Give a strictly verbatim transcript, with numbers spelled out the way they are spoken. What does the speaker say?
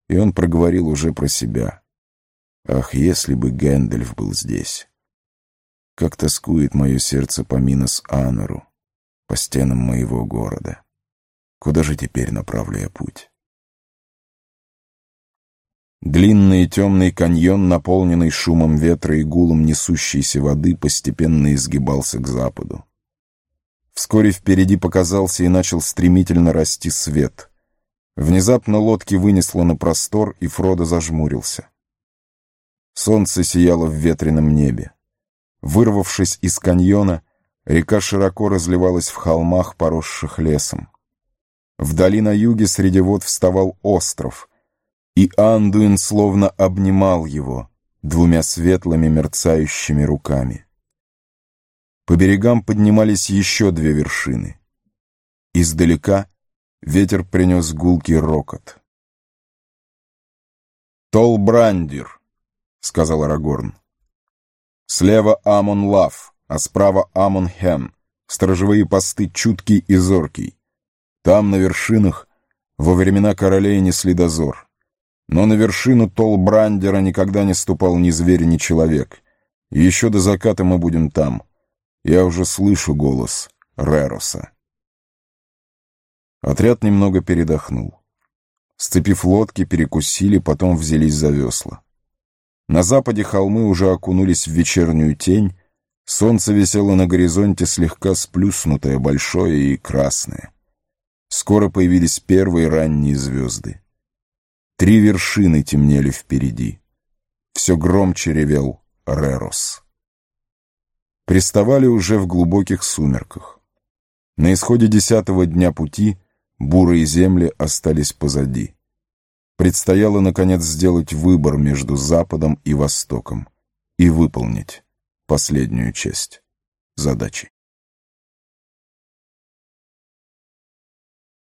и он проговорил уже про себя. «Ах, если бы Гэндальф был здесь! Как тоскует мое сердце по Минос-Анору, по стенам моего города! Куда же теперь направлю я путь?» Длинный и темный каньон, наполненный шумом ветра и гулом несущейся воды, постепенно изгибался к западу. Вскоре впереди показался и начал стремительно расти свет. Внезапно лодки вынесло на простор, и Фродо зажмурился. Солнце сияло в ветреном небе. Вырвавшись из каньона, река широко разливалась в холмах, поросших лесом. Вдали на юге среди вод вставал остров, и Андуин словно обнимал его двумя светлыми мерцающими руками. По берегам поднимались еще две вершины. Издалека ветер принес гулкий рокот. «Толбрандир», — сказал Арагорн. «Слева Амон-Лав, а справа Амон-Хен, сторожевые посты чуткий и зоркий. Там, на вершинах, во времена королей несли дозор. Но на вершину Толбрандира никогда не ступал ни зверь, ни человек. И еще до заката мы будем там. Я уже слышу голос Рероса». Отряд немного передохнул. Сцепив лодки, перекусили, потом взялись за весла. На западе холмы уже окунулись в вечернюю тень, солнце висело на горизонте слегка сплюснутое, большое и красное. Скоро появились первые ранние звезды. Три вершины темнели впереди. Все громче ревел Рерос. Приставали уже в глубоких сумерках. На исходе десятого дня пути бурые земли остались позади. Предстояло, наконец, сделать выбор между Западом и Востоком и выполнить последнюю часть задачи.